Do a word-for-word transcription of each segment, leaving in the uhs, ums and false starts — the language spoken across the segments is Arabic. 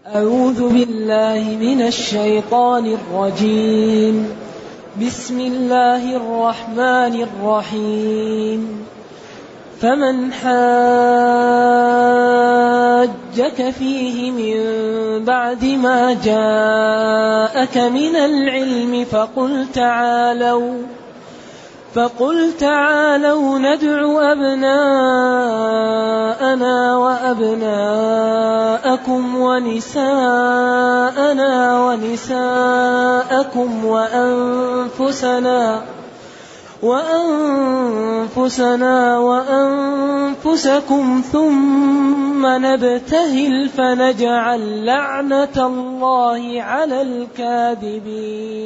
أعوذ بالله من الشيطان الرجيم. بسم الله الرحمن الرحيم. فمن حاجك فيه من بعد ما جاءك من العلم فقل تعالوا فقل تعالوا ندع أبناءنا وأبناءكم ونساءنا ونساءكم وأنفسنا وأنفسنا وأنفسكم ثم نبتهل فنجعل لعنة الله على الكاذبين.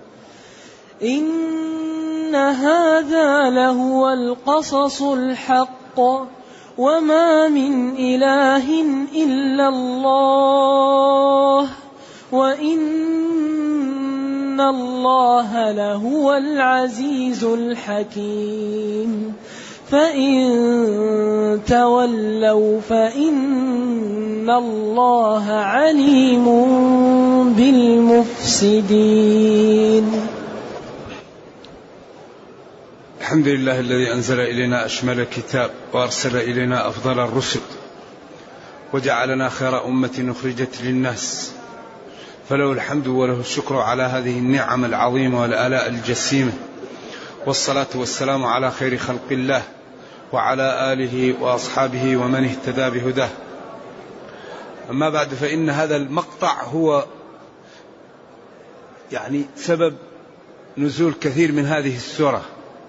إن هذا لهو القصص الحق وما من إله إلا الله وإن الله لهو العزيز الحكيم. فإن تولوا فإن الله عليم بالمفسدين. الحمد لله الذي أنزل إلينا أشمل الكتاب وأرسل إلينا أفضل الرسل وجعلنا خير أمة أخرجت للناس، فله الحمد وله الشكر على هذه النعم العظيمة والآلاء الجسيمة، والصلاة والسلام على خير خلق الله وعلى آله وأصحابه ومن اهتدى بهداه. أما بعد، فإن هذا المقطع هو يعني سبب نزول كثير من هذه السورة.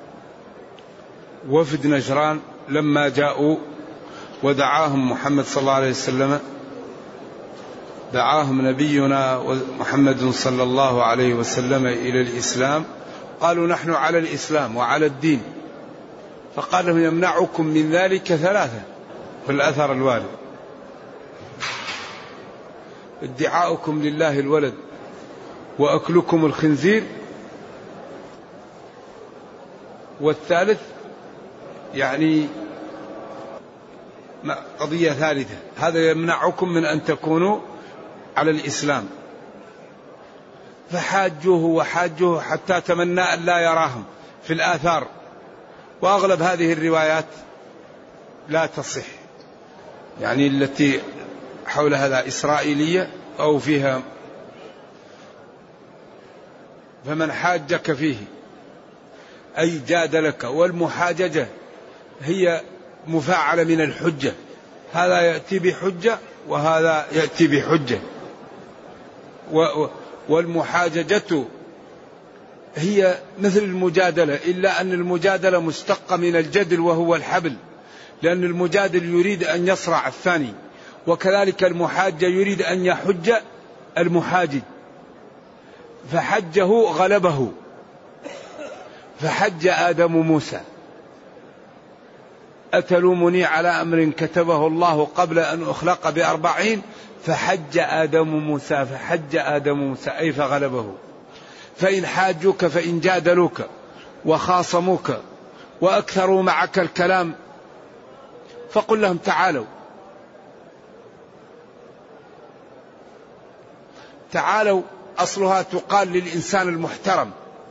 وفد نجران لما جاءوا ودعاهم محمد صلى الله عليه وسلم، دعاهم نبينا محمد صلى الله عليه وسلم إلى الإسلام، قالوا نحن على الإسلام وعلى الدين، فقال لهم يمنعكم من ذلك ثلاثة في الأثر الوارد: ادعاؤكم لله الولد، وأكلكم الخنزير، والثالث يعني قضية ثالثة، هذا يمنعكم من أن تكونوا على الإسلام. فحاجوه وحاجوه حتى تمنى أن لا يراهم في الآثار، وأغلب هذه الروايات لا تصح، يعني التي حول هذا إسرائيلية أو فيها. فمن حاجك فيه أي جادلك، والمحاججة هي مفاعلة من الحجة، هذا يأتي بحجة وهذا يأتي بحجة. والمحاججة هي مثل المجادلة، إلا أن المجادلة مشتقة من الجدل وهو الحبل، لأن المجادل يريد أن يصرع الثاني، وكذلك المحاجة يريد أن يحج المحاجج، فحجه غلبه، فحج آدم موسى: أتلومني على أمر كتبه الله قبل أن أخلق بأربعين فحج آدم موسى فحج آدم موسى أي فغلبه. فإن حاجوك، فإن جادلوك وخاصموك وأكثروا معك الكلام فقل لهم تعالوا تعالوا. أصلها تقال للإنسان المحترم،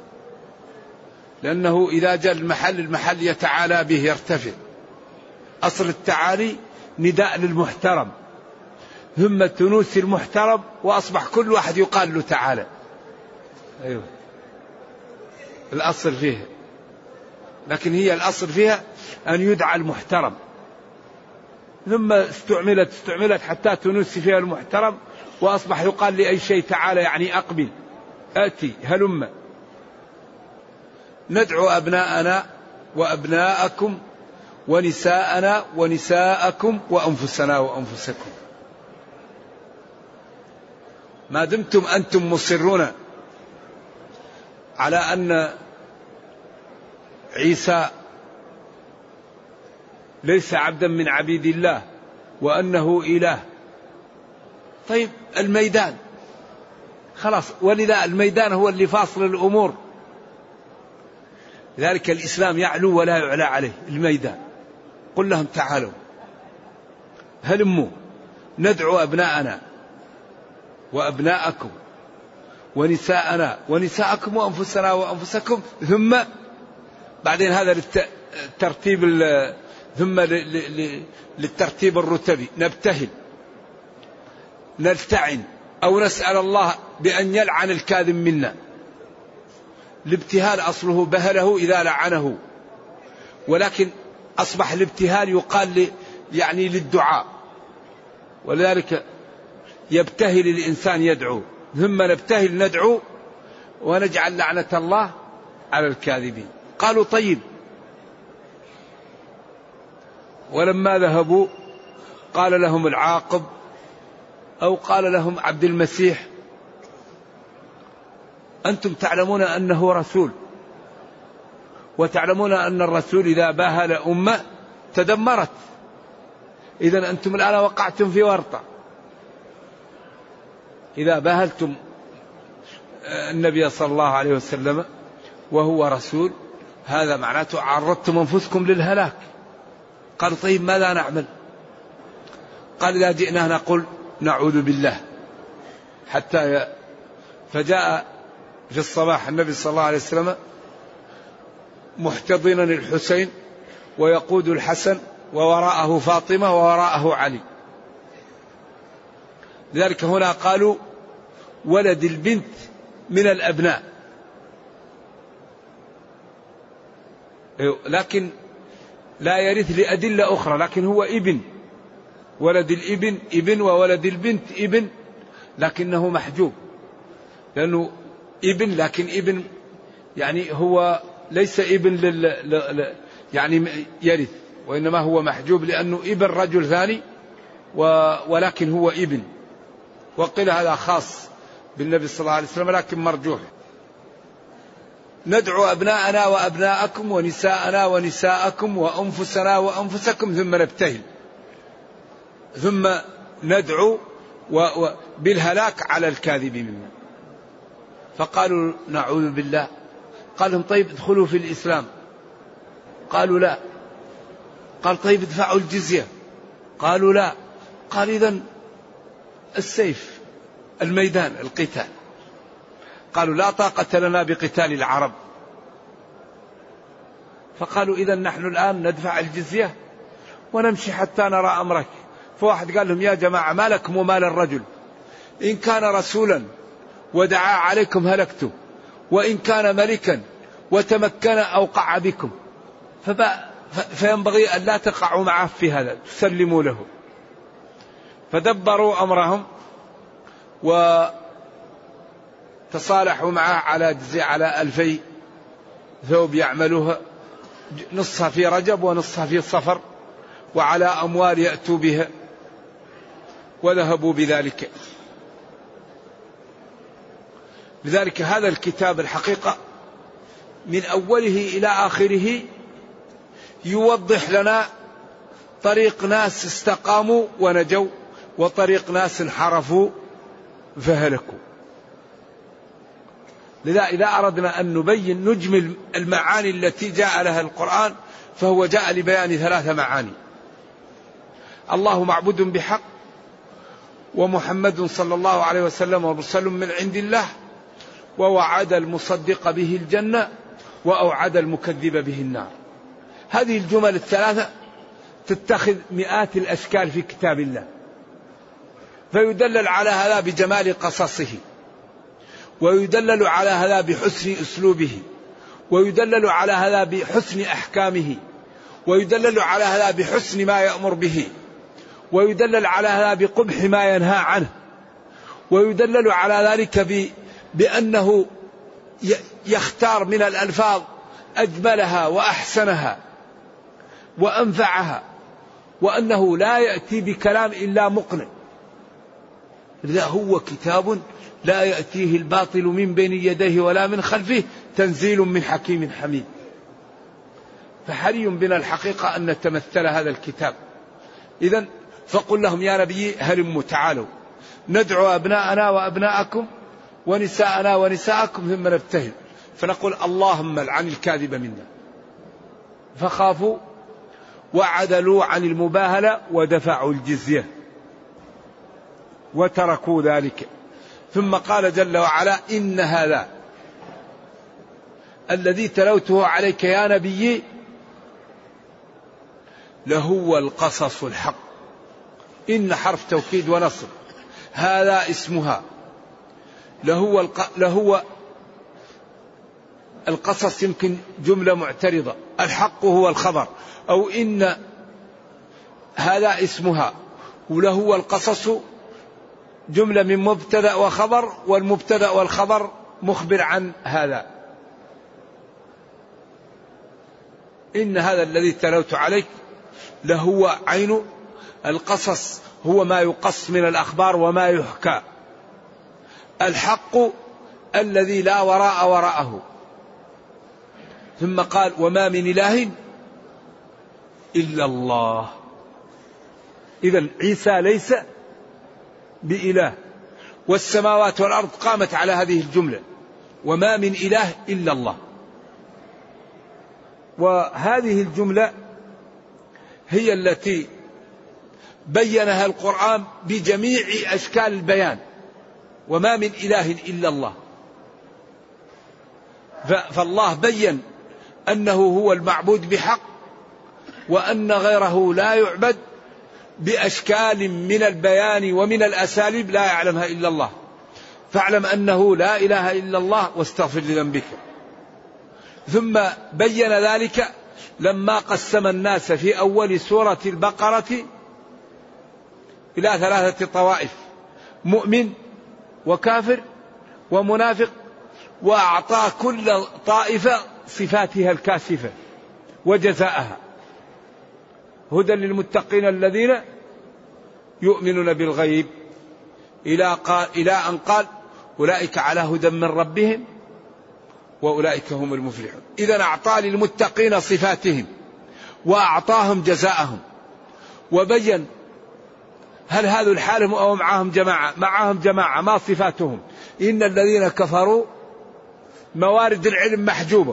لأنه إذا جاء المحل المحل يتعالى به يرتفع. أصل التعالي نداء للمحترم، ثم تنوس المحترم وأصبح كل واحد يقال له تعالى. أيوة الأصل فيها، لكن هي الأصل فيها أن يدعى المحترم، ثم استعملت استعملت حتى تنوس فيها المحترم، وأصبح يقال لأي شيء تعالى، يعني أقبل، أتي، هلم. ندعو أبناءنا وأبناءكم ونساءنا ونساءكم وأنفسنا وأنفسكم. ما دمتم أنتم مصرون على أن عيسى ليس عبدا من عبيد الله وأنه إله، طيب الميدان خلاص، ولذا الميدان هو اللي فاصل الأمور. لذلك الإسلام يعلو ولا يعلى عليه الميدان. قل لهم تعالوا هلموا ندعو أبناءنا وأبناءكم ونساءنا ونساءكم وأنفسنا وأنفسكم، ثم بعدين هذا للترتيب ثم للترتيب الرتبي، نبتهل نلتعن أو نسأل الله بأن يلعن الكاذب منا. الابتهال أصله بهله إذا لعنه، ولكن أصبح الابتهال يقال لي يعني للدعاء، ولذلك يبتهل الإنسان يدعو، ثم نبتهل ندعو ونجعل لعنة الله على الكاذبين. قالوا طيب. ولما ذهبوا قال لهم العاقب أو قال لهم عبد المسيح: أنتم تعلمون أنه رسول، وتعلمون أن الرسول إذا باهل أمة تدمرت، إذن أنتم الآن وقعتم في ورطة. إذا باهلتم النبي صلى الله عليه وسلم وهو رسول، هذا معناته عرضتم أنفسكم للهلاك. قالوا طيب ماذا نعمل؟ قال: إذا جئنا نقول نعوذ بالله حتى ي... فجاء في الصباح النبي صلى الله عليه وسلم محتضنا الحسين ويقود الحسن ووراءه فاطمة ووراءه علي. لذلك هنا قالوا ولد البنت من الأبناء، لكن لا يرث لأدلة أخرى، لكن هو ابن، ولد الابن ابن وولد البنت ابن، لكنه محجوب لأنه ابن، لكن ابن يعني هو ليس ابن لل يعني يرث، وإنما هو محجوب لأنه ابن رجل ثاني، ولكن هو ابن. وقيل هذا خاص بالنبي صلى الله عليه وسلم لكن مرجوح. ندعو أبناءنا وأبناءكم ونساءنا ونساءكم وأنفسنا وأنفسكم ثم نبتهل، ثم ندعو بالهلاك على الكاذب منا. فقالوا نعوذ بالله. قال لهم طيب ادخلوا في الإسلام. قالوا لا. قال طيب ادفعوا الجزية. قالوا لا. قال إذن السيف، الميدان، القتال. قالوا لا طاقة لنا بقتال العرب. فقالوا إذن نحن الآن ندفع الجزية ونمشي حتى نرى أمرك. فواحد قال لهم يا جماعة ما لكم وما للرجل، إن كان رسولا ودعا عليكم هلكتم، وإن كان ملكا وتمكن أوقع بكم، فينبغي أن لا تقعوا معه في هذا، تسلموا له. فدبروا أمرهم وتصالحوا معه على جزية، على ألفي ثوب يعملوها، نصها في رجب ونصها في صفر، وعلى أموال يأتوا بها، وذهبوا بذلك. لذلك هذا الكتاب الحقيقة من أوله إلى آخره يوضح لنا طريق ناس استقاموا ونجوا، وطريق ناس انحرفوا فهلكوا. لذا إذا أردنا أن نبين نجمل المعاني التي جاء لها القرآن، فهو جاء لبيان ثلاث معاني: الله معبود بحق، ومحمد صلى الله عليه وسلم مرسل من عند الله، ووعد المصدق به الجنة، وأوعد المكذب به النار. هذه الجمل الثلاثة تتخذ مئات الأشكال في كتاب الله، فيدلل على هذا بجمال قصصه، ويدلل على هذا بحسن أسلوبه، ويدلل على هذا بحسن أحكامه، ويدلل على هذا بحسن ما يأمر به، ويدلل على هذا بقبح ما ينهى عنه، ويدلل على ذلك ب... بأنه يختار من الألفاظ أجملها وأحسنها وأنفعها، وأنه لا يأتي بكلام إلا مقنع. لذا هو كتاب لا يأتيه الباطل من بين يديه ولا من خلفه، تنزيل من حكيم حميد. فحري بنا الحقيقة أن نتمثل هذا الكتاب. إذن فقل لهم يا نبي هلموا تعالوا ندعو أبناءنا وأبناءكم ونساءنا ونساءكم ثم نبتهل. فنقول اللهم لعن الكاذب منا. فخافوا وعدلوا عن المباهلة ودفعوا الجزية وتركوا ذلك. ثم قال جل وعلا إن هذا الذي تلوته عليك يا نبي لهو القصص الحق. إن حرف توكيد ونصر، هذا اسمها، لهو, الق... لهو القصص يمكن جملة معترضة، الحق هو الخبر، أو إن هذا اسمها ولهو القصص جملة من مبتدأ وخبر، والمبتدأ والخبر مخبر عن هذا. إن هذا الذي تلوت عليك لهو عين القصص، هو ما يقص من الأخبار وما يحكى، الحق الذي لا وراء وراءه. ثم قال وما من إله إلا الله. إذن عيسى ليس بإله، والسماوات والأرض قامت على هذه الجملة، وما من إله إلا الله. وهذه الجملة هي التي بينها القرآن بجميع أشكال البيان، وما من إله إلا الله. فالله بين أنه هو المعبود بحق، وأن غيره لا يعبد بأشكال من البيان ومن الأساليب لا يعلمها إلا الله. فاعلم أنه لا إله إلا الله واستغفر لذنبك. ثم بين ذلك لما قسم الناس في أول سورة البقرة إلى ثلاثة طوائف، مؤمن وكافر ومنافق، وأعطى كل طائفة صفاتها الكاشفة وجزاءها. هدى للمتقين الذين يؤمنون بالغيب، إلى, قال إلى أن قال أولئك على هدى من ربهم وأولئك هم المفلحون. إذن أعطى للمتقين صفاتهم وأعطاهم جزاءهم، وبين هل هذا الحال أو معهم جماعة؟ معهم جماعة. ما صفاتهم؟ إن الذين كفروا موارد العلم محجوبة،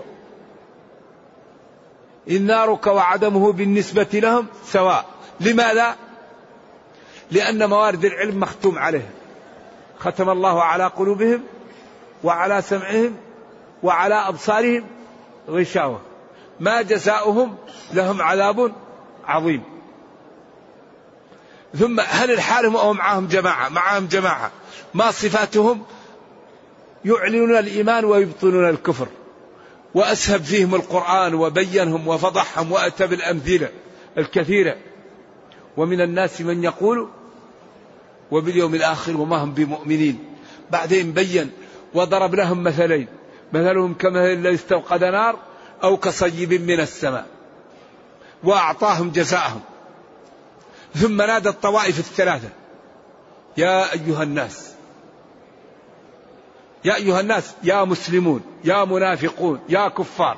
إن نارك وعدمه بالنسبة لهم سواء. لماذا؟ لأن موارد العلم مختوم عليها، ختم الله على قلوبهم وعلى سمعهم وعلى أبصارهم غشاوة، ما جزاؤهم؟ لهم عذاب عظيم. ثم هل الحالهم أو معهم جماعة؟ معهم جماعة. ما صفاتهم؟ يعلنون الإيمان ويبطنون الكفر. وأسهب فيهم القرآن وبينهم وفضحهم وأتى بالأمثلة الكثيرة. ومن الناس من يقول وباليوم الآخر وما هم بمؤمنين. بعدين بين وضرب لهم مثلين، مثلهم كمثل الذي استوقد نار أو كصيب من السماء، وأعطاهم جزاءهم. ثم نادى الطوائف الثلاثة يا أيها الناس، يا أيها الناس، يا مسلمون يا منافقون يا كفار،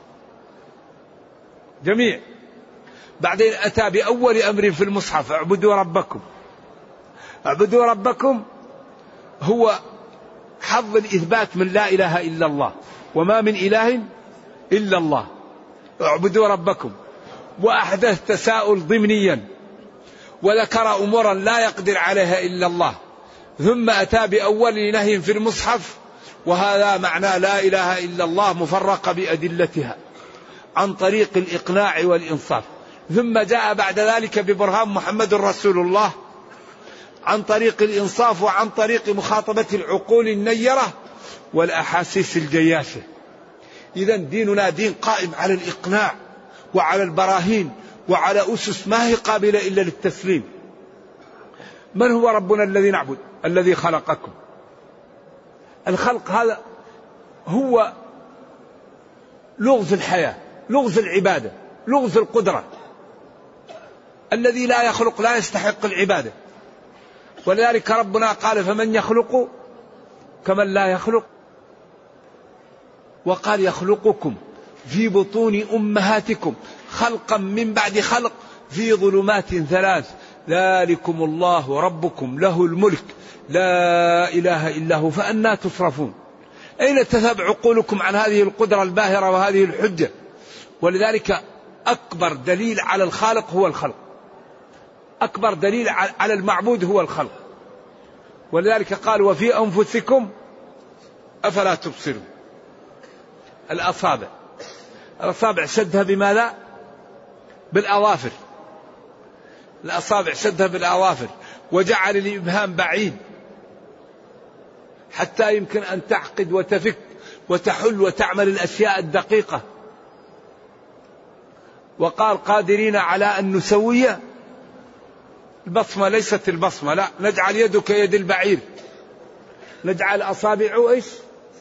جميع. بعدين أتى بأول أمر في المصحف اعبدوا ربكم. اعبدوا ربكم هو حظ الإثبات من لا إله إلا الله، وما من إله إلا الله. اعبدوا ربكم. وأحدث تساؤل ضمنيا وذكر أمورا لا يقدر عليها إلا الله، ثم أتى بأول نهي في المصحف، وهذا معنى لا إله إلا الله مفرقة بأدلتها عن طريق الإقناع والإنصاف. ثم جاء بعد ذلك ببرهان محمد رسول الله عن طريق الإنصاف وعن طريق مخاطبة العقول النيرة والأحاسيس الجياشة. إذن ديننا دين قائم على الإقناع وعلى البراهين وعلى أسس ما هي قابلة إلا للتسليم. من هو ربنا الذي نعبد؟ الذي خلقكم. الخلق هذا هو لغز الحياة، لغز العبادة، لغز القدرة. الذي لا يخلق لا يستحق العبادة. ولذلك ربنا قال فمن يخلق كمن لا يخلق. وقال يخلقكم في بطون أمهاتكم خلقا من بعد خلق في ظلمات ثلاث ذلكم الله ربكم له الملك لا إله إلا هو فأنى تصرفون. أين تذهب عقولكم عن هذه القدرة الباهرة وهذه الحجة؟ ولذلك أكبر دليل على الخالق هو الخلق، أكبر دليل على المعبود هو الخلق. ولذلك قال وفي أنفسكم أفلا تبصرون. الأصابع الأصابع شدها بماذا؟ بالأظافر. الأصابع شدها بالأظافر، وجعل الإبهام بعيد حتى يمكن أن تعقد وتفك وتحل وتعمل الأشياء الدقيقة. وقال قادرين على أن نسوي البصمة، ليست البصمة، لا، نجعل يدك يد البعير، نجعل أصابعه إيش؟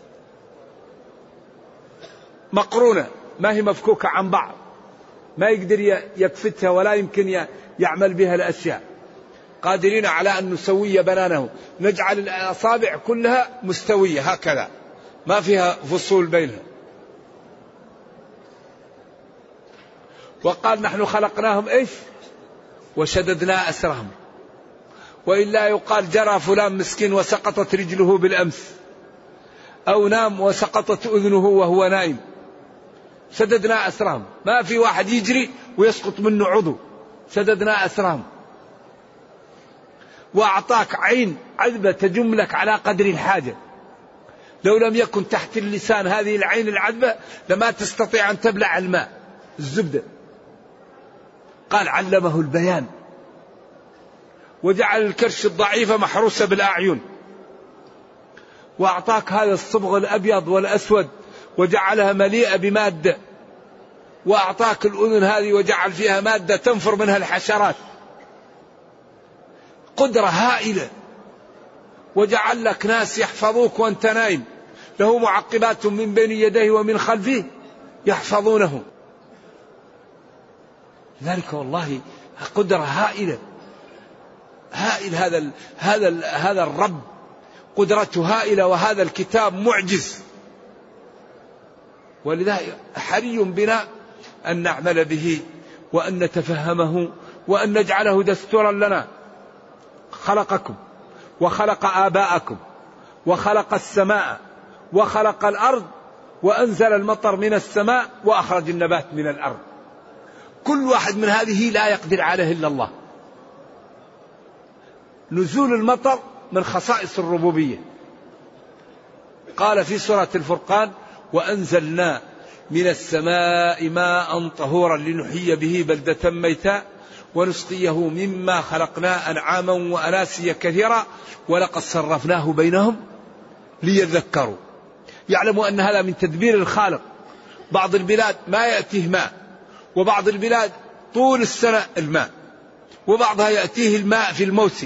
مقرونة، ما هي مفكوكة عن بعض، ما يقدر يكفتها ولا يمكن يعمل بها الأشياء. قادرين على أن نسوي بنانه، نجعل الأصابع كلها مستوية هكذا ما فيها فصول بينها. وقال نحن خلقناهم إيش؟ وشددنا أسرهم. وإلا يقال جرى فلان مسكين وسقطت رجله بالأمس، أو نام وسقطت أذنه وهو نائم. شددنا أسرهم، ما في واحد يجري ويسقط منه عضو. شددنا أسرهم. وأعطاك عين عذبة تجملك على قدر الحاجة. لو لم يكن تحت اللسان هذه العين العذبة لما تستطيع أن تبلع الماء الزبدة. قال علمه البيان. وجعل الكرش الضعيفة محروسة بالأعين. وأعطاك هذا الصبغ الأبيض والأسود وجعلها مليئة بمادة. وأعطاك الأذن هذه وجعل فيها مادة تنفر منها الحشرات. قدرة هائلة. وجعل لك ناس يحفظوك وانت نايم، له معقبات من بين يديه ومن خلفه يحفظونه. ذلك والله قدرة هائلة. هائل هذا ال هذا ال هذا الرب، قدرته هائلة، وهذا الكتاب معجز. ولذلك حري بنا أن نعمل به وأن نتفهمه وأن نجعله دستورا لنا. خلقكم وخلق آباءكم وخلق السماء وخلق الأرض وأنزل المطر من السماء وأخرج النبات من الأرض. كل واحد من هذه لا يقدر عليه إلا الله. نزول المطر من خصائص الربوبية. قال في سورة الفرقان وأنزلنا من السماء ماء طهورا لنحيي به بلدة ميتا ونسقيه مما خلقنا أنعاما وأناسيا كثيرا ولقد صرفناه بينهم ليذكروا. يعلموا أن هذا من تدبير الخالق. بعض البلاد ما يأتيه ماء، وبعض البلاد طول السنة الماء، وبعضها يأتيه الماء في الموسم.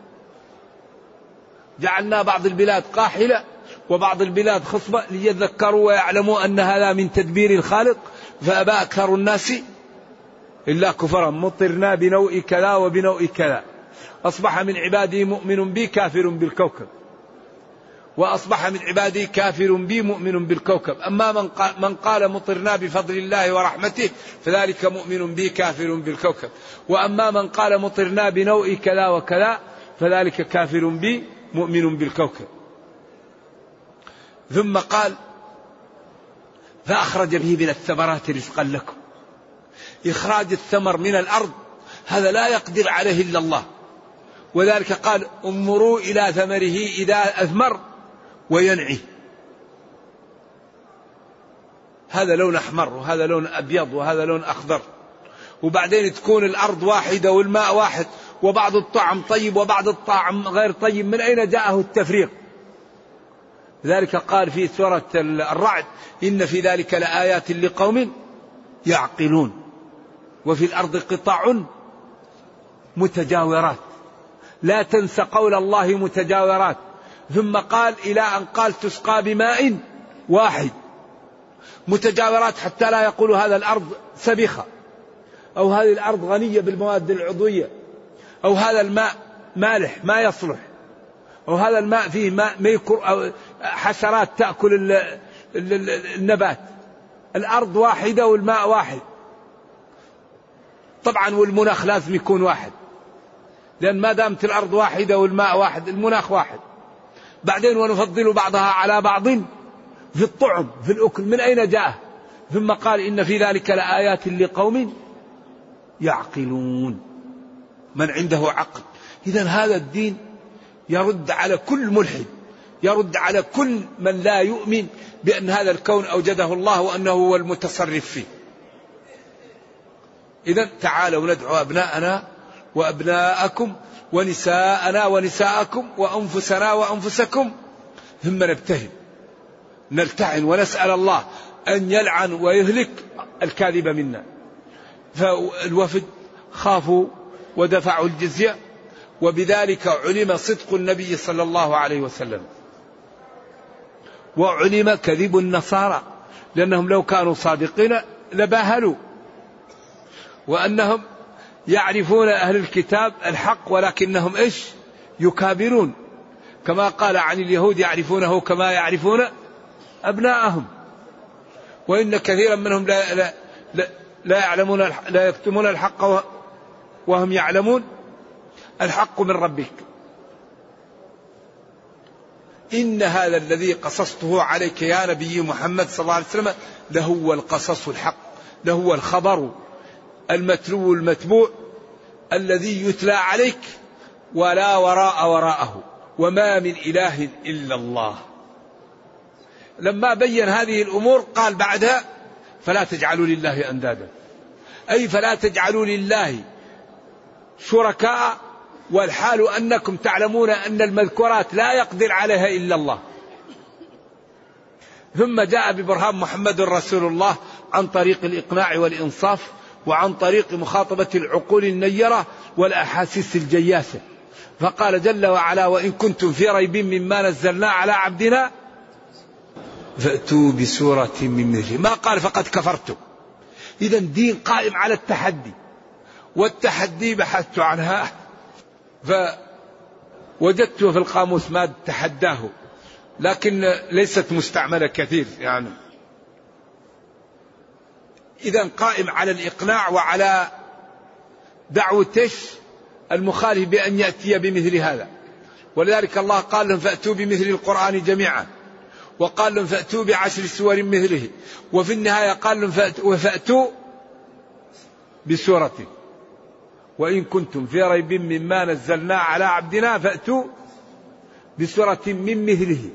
جعلنا بعض البلاد قاحلة وبعض البلاد خصبة ليذكروا ويعلموا أن هذا من تدبير الخالق. فأبى أكثر الناس إلا كفرا. مطرنا بنوء كذا وبنوء كذا. أصبح من عبادي مؤمن بي كافر بالكوكب، وأصبح من عبادي كافر بي مؤمن بالكوكب. أما من قال, من قال مطرنا بفضل الله ورحمته فذلك مؤمن بي كافر بالكوكب. وأما من قال مطرنا بنوء كذا وكذا فذلك كافر بي مؤمن بالكوكب. ثم قال فأخرج به من الثمرات رزقا لكم. إخراج الثمر من الأرض هذا لا يقدر عليه إلا الله. وذلك قال انظروا إلى ثمره إذا أثمر وينعي. هذا لون أحمر وهذا لون أبيض وهذا لون أخضر. وبعدين تكون الأرض واحدة والماء واحد، وبعض الطعم طيب وبعض الطعم غير طيب. من أين جاءه التفريق؟ ذلك قال في سورة الرعد إن في ذلك لآيات لقوم يعقلون. وفي الأرض قطع متجاورات. لا تنس قول الله متجاورات. ثم قال إلى أن قال تسقى بماء واحد. متجاورات حتى لا يقولوا هذا الأرض سبخة، أو هذه الأرض غنية بالمواد العضوية، أو هذا الماء مالح ما يصلح، أو هذا الماء فيه ماء ميكرو أو حشرات تأكل النبات. الأرض واحدة والماء واحد. طبعا والمناخ لازم يكون واحد، لأن ما دامت الأرض واحدة والماء واحد المناخ واحد. بعدين ونفضل بعضها على بعض في الطعم في الأكل. من أين جاء؟ ثم قال إن في ذلك لآيات لقوم يعقلون. من عنده عقل. إذن هذا الدين يرد على كل ملحد، يرد على كل من لا يؤمن بأن هذا الكون أوجده الله وأنه هو المتصرف فيه. إذن تعالوا ندعو أبناءنا وأبناءكم ونساءنا ونساءكم وأنفسنا وأنفسكم ثم نبتهل نلتعن ونسأل الله أن يلعن ويهلك الكاذب منا. فالوفد خافوا ودفعوا الجزية، وبذلك علم صدق النبي صلى الله عليه وسلم، وعلم كذب النصارى، لأنهم لو كانوا صادقين لباهلوا، وأنهم يعرفون أهل الكتاب الحق ولكنهم إيش يكابرون، كما قال عن اليهود يعرفونه كما يعرفون أبناءهم، وإن كثيرا منهم لا, لا, لا, لا يعلمون لا يكتمون الحق وهم يعلمون الحق من ربك. إن هذا الذي قصصته عليك يا نبي محمد صلى الله عليه وسلم لهو القصص الحق، لهو الخبر المتلو المتبوع الذي يتلى عليك ولا وراء وراءه، وما من إله إلا الله. لما بين هذه الأمور قال بعدها فلا تجعلوا لله أندادا، أي فلا تجعلوا لله شركاء والحال أنكم تعلمون أن المذكورات لا يقدر عليها إلا الله. ثم جاء ببرهان محمد رسول الله عن طريق الإقناع والإنصاف، وعن طريق مخاطبة العقول النيرة والأحاسيس الجياسة، فقال جل وعلا وإن كنتم في ريب مما نزلنا على عبدنا فأتوا بسورة من مثله، ما قال فقد كفرتم. إذا دين قائم على التحدي، والتحدي بحثت عنها فوجدت في القاموس ما تحداه، لكن ليست مستعملة كثير يعني. إذا قائم على الإقناع وعلى دعوة المخالف بأن يأتي بمثل هذا، ولذلك الله قال لهم فأتوا بمثل القرآن جميعا، وقال لهم فأتوا بعشر سور مثله، وفي النهاية قال لهم فأتوا بسورة وإن كنتم في ريب مما نزلنا على عبدنا فأتوا بسورة من مثله.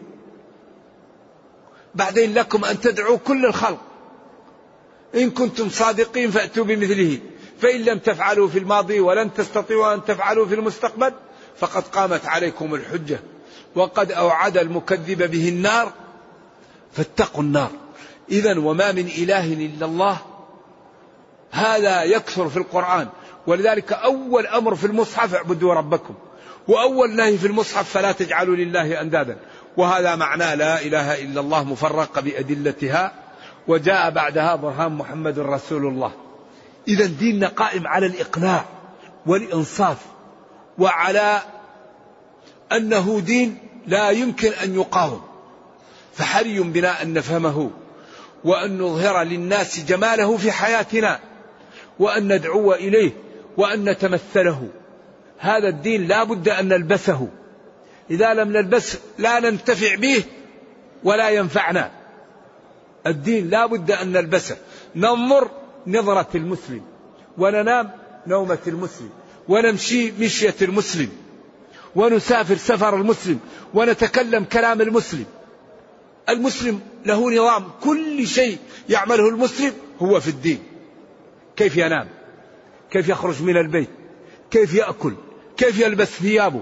بعدين لكم أن تدعوا كل الخلق إن كنتم صادقين فأتوا بمثله، فإن لم تفعلوا في الماضي ولن تستطيعوا أن تفعلوا في المستقبل فقد قامت عليكم الحجة، وقد أوعد المكذب به النار فاتقوا النار. إذن وما من إله إلا الله، هذا يكثر في القرآن، ولذلك أول أمر في المصحف اعبدوا ربكم، وأول نهي في المصحف فلا تجعلوا لله أندادا، وهذا معنى لا إله إلا الله مفرقة بأدلتها، وجاء بعدها برهان محمد رسول الله. إذا ديننا قائم على الإقناع والإنصاف، وعلى أنه دين لا يمكن أن يقاوم، فحري بنا أن نفهمه وأن نظهر للناس جماله في حياتنا، وأن ندعو إليه وأن نتمثله. هذا الدين لا بد أن نلبسه، إذا لم نلبسه لا ننتفع به ولا ينفعنا. الدين لا بد أن نلبسه، ننظر نظرة المسلم، وننام نومة المسلم، ونمشي مشية المسلم، ونسافر سفر المسلم، ونتكلم كلام المسلم. المسلم له نظام، كل شيء يعمله المسلم هو في الدين. كيف ينام، كيف يخرج من البيت، كيف يأكل، كيف يلبس ثيابه،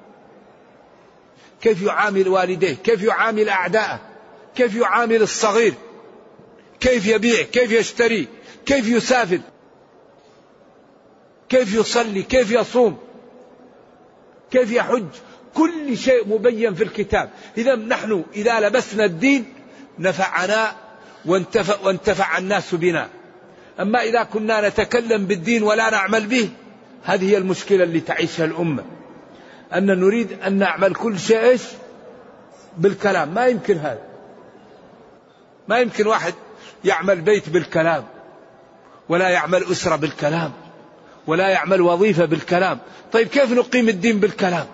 كيف يعامل والديه، كيف يعامل أعداءه، كيف يعامل الصغير، كيف يبيع، كيف يشتري، كيف يسافر، كيف يصلي، كيف يصوم، كيف يحج. كل شيء مبين في الكتاب. إذا نحن إذا لبسنا الدين نفعنا وانتفع, وانتفع الناس بنا. أما إذا كنا نتكلم بالدين ولا نعمل به، هذه هي المشكلة اللي تعيشها الأمة، أن نريد أن نعمل كل شيء بالكلام. ما يمكن هذا، ما يمكن واحد يعمل بيت بالكلام، ولا يعمل أسرة بالكلام، ولا يعمل وظيفة بالكلام. طيب كيف نقيم الدين بالكلام؟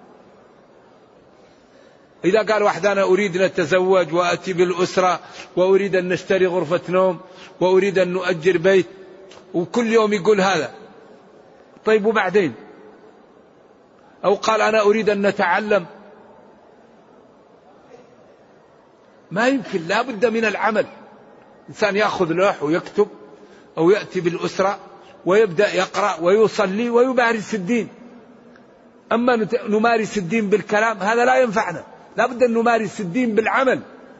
إذا قال واحد أنا أريد أن أتزوج وأتي بالأسرة وأريد أن نشتري غرفة نوم وأريد أن نؤجر بيت، وكل يوم يقول هذا، طيب وبعدين أو قال أنا أريد أن نتعلم، ما يمكن، لا بد من العمل. إنسان يأخذ لوح ويكتب أو يأتي بالأسرة ويبدأ يقرأ ويصلي ويمارس الدين. أما نمارس الدين بالكلام هذا لا ينفعنا، لا بد أن نمارس الدين بالعمل.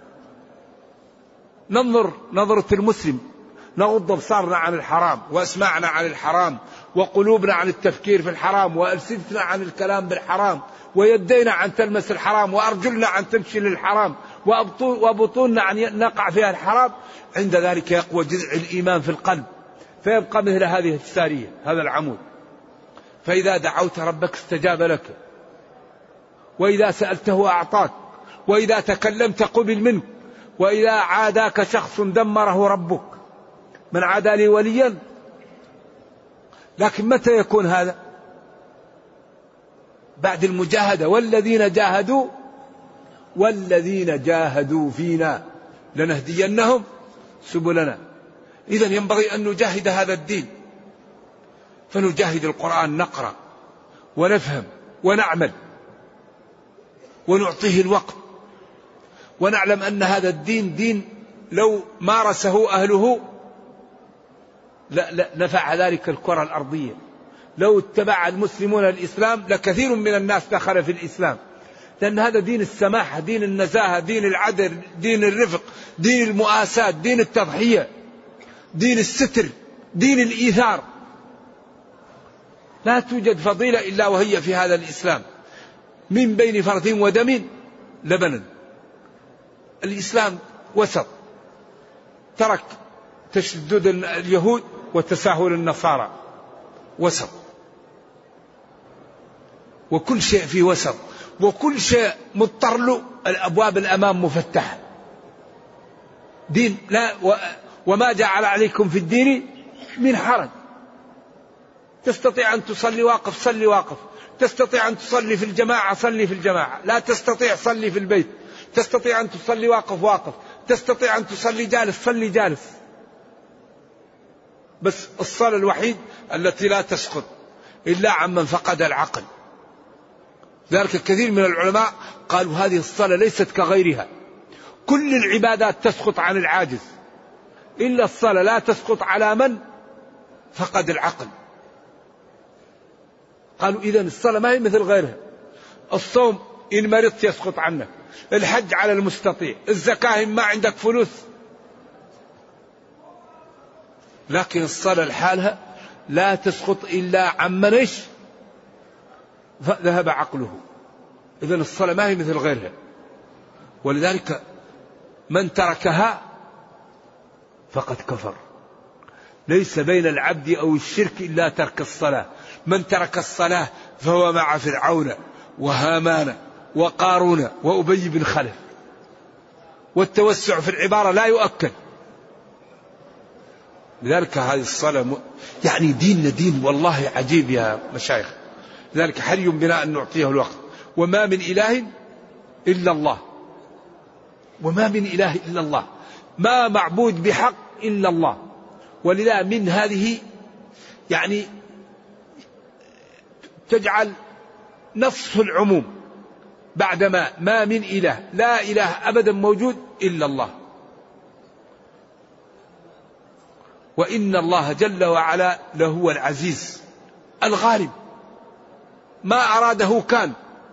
ننظر نظرة المسلم، نغض أبصارنا عن الحرام وأسماعنا عن الحرام وقلوبنا عن التفكير في الحرام وألسنتنا عن الكلام بالحرام ويدينا عن تلمس الحرام وأرجلنا عن تمشي للحرام وبطوننا عن نقع فيها الحرام. عند ذلك يقوى جذع الإيمان في القلب فيبقى مثل هذه السارية، هذا العمود. فإذا دعوت ربك استجاب لك، وإذا سألته أعطاك، وإذا تكلمت قبل منك، وإذا عاداك شخص دمره ربك. من عادى لي وليا. لكن متى يكون هذا؟ بعد المجاهدة. والذين جاهدوا والذين جاهدوا فينا لنهدينهم سبلنا. إذن ينبغي أن نجاهد هذا الدين، فنجاهد القرآن، نقرأ ونفهم ونعمل ونعطيه الوقت، ونعلم أن هذا الدين دين لو مارسه أهله لا لا نفع ذلك الكرة الأرضية. لو اتبع المسلمون الإسلام لكثير من الناس دخل في الإسلام، لأن هذا دين السماحة، دين النزاهة، دين العدل، دين الرفق، دين المؤاساة، دين التضحية، دين الستر، دين الإيثار. لا توجد فضيلة إلا وهي في هذا الإسلام. من بين فرث ودم لبنا. الإسلام وسط، ترك تشدد اليهود وتساهل النصارى، وسط، وكل شيء في وسط، وكل شيء مضطر له، الأبواب الأمام مفتحة. دين لا و وما جعل عليكم في الدين من حرج. تستطيع أن تصلي واقف صلي واقف، تستطيع أن تصلي في الجماعة صلي في الجماعة، لا تستطيع صلي في البيت، تستطيع أن تصلي واقف واقف، تستطيع أن تصلي جالس صلي جالس. بس الصلاة الوحيد التي لا تسقط إلا عمن فقد العقل. ذلك كثير من العلماء قالوا هذه الصلاة ليست كغيرها. كل العبادات تسقط عن العاجز إلا الصلاة لا تسقط على من فقد العقل. قالوا إذن الصلاة ما هي مثل غيرها. الصوم إن مرضت يسقط عنك، الحج على المستطيع، الزكاة إن ما عندك فلوس. لكن الصلاة لحالها لا تسقط إلا عمن إيش ذهب عقله. إذن الصلاة ما هي مثل غيرها. ولذلك من تركها فقد كفر. ليس بين العبد أو الشرك إلا ترك الصلاة. من ترك الصلاة فهو مع فرعون وهامان وقارون وأبي بن خلف. والتوسع في العبارة لا يؤكد. لذلك هذه الصلاة م... يعني ديننا دين والله عجيب يا مشايخ. لذلك حري بنا أن نعطيه الوقت. وما من إله إلا الله، وما من إله إلا الله، ما معبود بحق إلا الله. ولذا من هذه يعني تجعل نصف العموم بعدما ما من إله، لا إله أبدا موجود إلا الله. وإن الله جل وعلا لهو العزيز الغالب، ما أراده كان،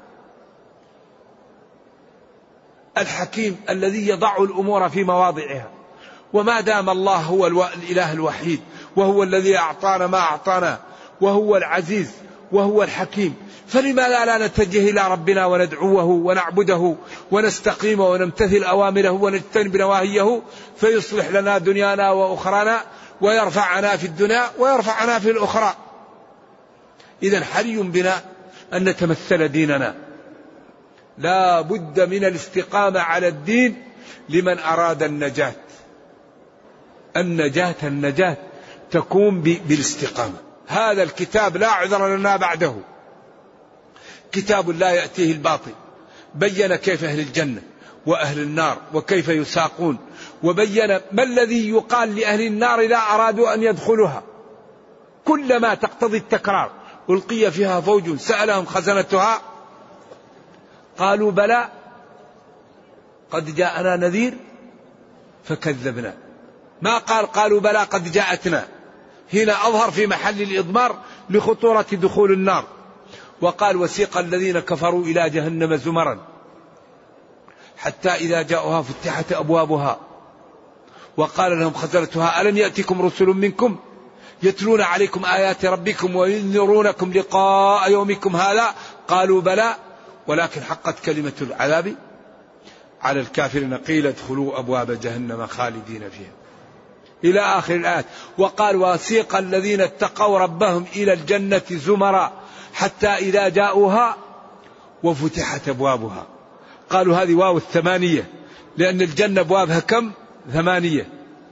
الحكيم الذي يضع الأمور في مواضعها. وما دام الله هو الإله الوحيد، وهو الذي أعطانا ما أعطانا، وهو العزيز وهو الحكيم، فلماذا لا نتجه إلى ربنا وندعوه ونعبده ونستقيم ونمتثل أوامره ونجتنب نواهيه، فيصلح لنا دنيانا وأخرانا، ويرفعنا في الدنيا ويرفعنا في الأخرى. إذن حري بنا أن نتمثل ديننا. لا بد من الاستقامة على الدين لمن أراد النجاة. النجاة النجاة تكون بالاستقامة. هذا الكتاب لا عذر لنا بعده. كتاب لا يأتيه الباطل. بين كيف أهل الجنة وأهل النار وكيف يساقون، وبين ما الذي يقال لأهل النار إذا أرادوا أن يدخلها، كلما تقتضي التكرار، ألقي فيها فوج سألهم خزنتها قالوا بلى قد جاءنا نذير فكذبنا. ما قال قالوا بلى قد جاءتنا، هنا أظهر في محل الإضمار لخطورة دخول النار. وقال وسيق الذين كفروا إلى جهنم زمرا حتى إذا جاءوها فتحت أبوابها وقال لهم خزنتها ألم يأتكم رسل منكم يتلون عليكم آيات ربكم وينذرونكم لقاء يومكم هذا قالوا بلى ولكن حقت كلمة العذاب على الكافرين قيل ادخلوا أبواب جهنم خالدين فيها إلى آخر الآيات. وقال وسيق الذين اتقوا ربهم إلى الجنة زمرا حتى إذا جاءوها وفتحت أبوابها. قالوا هذه واو الثمانية لأن الجنة أبوابها كم؟ ثمانية.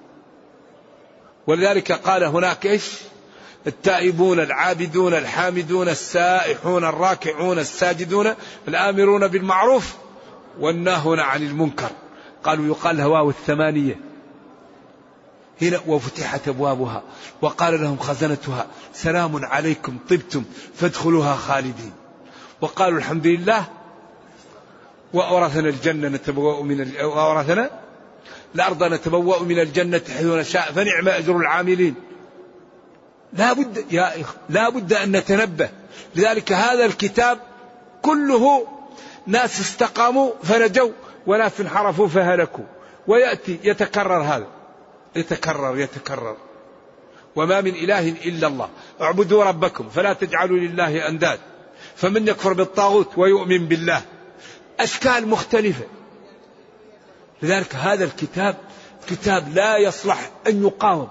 ولذلك قال هناك إيش؟ التائبون العابدون الحامدون السائحون الراكعون الساجدون الآمرون بالمعروف والناهون عن المنكر. قالوا يقال لها واو الثمانية هنا وفتحت أبوابها وقال لهم خزنتها سلام عليكم طبتم فادخلوها خالدين. وقالوا الحمد لله وأورثنا الجنة نتبوأ من وأورثنا الأرض نتبوأ من الجنة حيث نشاء فنعم أجر العاملين. لا بد يا إخ لا بد أن نتنبه. لذلك هذا الكتاب كله ناس استقاموا فنجوا وناس انحرفوا فهلكوا. ويأتي يتكرر هذا يتكرر يتكرر وما من إله إلا الله اعبدوا ربكم فلا تجعلوا لله أنداد فمن يكفر بالطاغوت ويؤمن بالله أشكال مختلفة. لذلك هذا الكتاب كتاب لا يصلح أن يقاوم.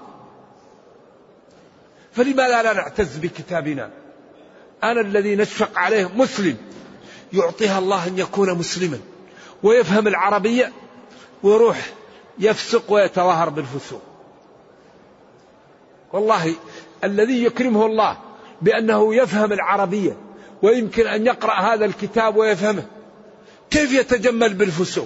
فلماذا لا نعتز بكتابنا؟ أنا الذي نشفق عليه مسلم يعطيها الله أن يكون مسلما ويفهم العربية ويروح يفسق ويتظاهر بالفسوق. والله الذي يكرمه الله بأنه يفهم العربية ويمكن أن يقرأ هذا الكتاب ويفهمه كيف يتجمل بالفسوق؟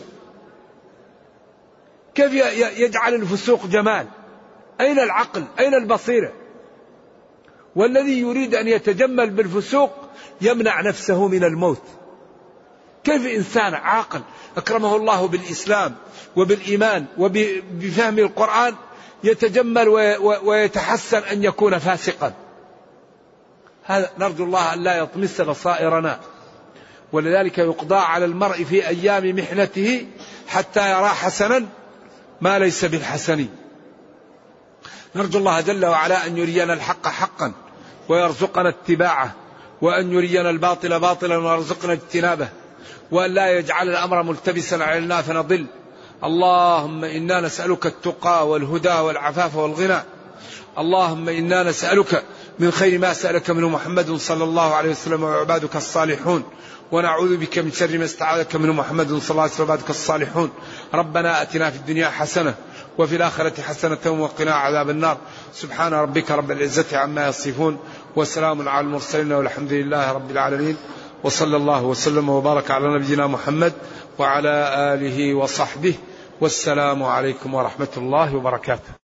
كيف يجعل الفسوق جمال؟ أين العقل؟ أين البصيرة؟ والذي يريد أن يتجمل بالفسوق يمنع نفسه من الموت. كيف إنسان عاقل أكرمه الله بالإسلام وبالإيمان وبفهم القرآن يتجمل ويتحسن أن يكون فاسقا؟ هذا نرجو الله أن لا يطمس بصائرنا. ولذلك يقضى على المرء في أيام محنته حتى يرى حسنا ما ليس بالحسن. نرجو الله جل وعلا أن يرينا الحق حقا ويرزقنا اتباعه وأن يرينا الباطل باطلا ويرزقنا اجتنابه وأن لا يجعل الأمر ملتبسا علينا فنضل. اللهم إنا نسألك التقى والهدى والعفاف والغنى. اللهم إنا نسألك من خير ما سألك منه محمد صلى الله عليه وسلم وعبادك الصالحون ونعوذ بك من شر ما استعاذك منه محمد صلى الله عليه وسلم وعبادك الصالحون. ربنا أتنا في الدنيا حسنة وفي الآخرة حسنة وقنا عذاب النار. سبحان ربك رب العزة عما يصفون وسلام على المرسلين والحمد لله رب العالمين وصلى الله وسلم وبارك على نبينا محمد وعلى آله وصحبه والسلام عليكم ورحمة الله وبركاته.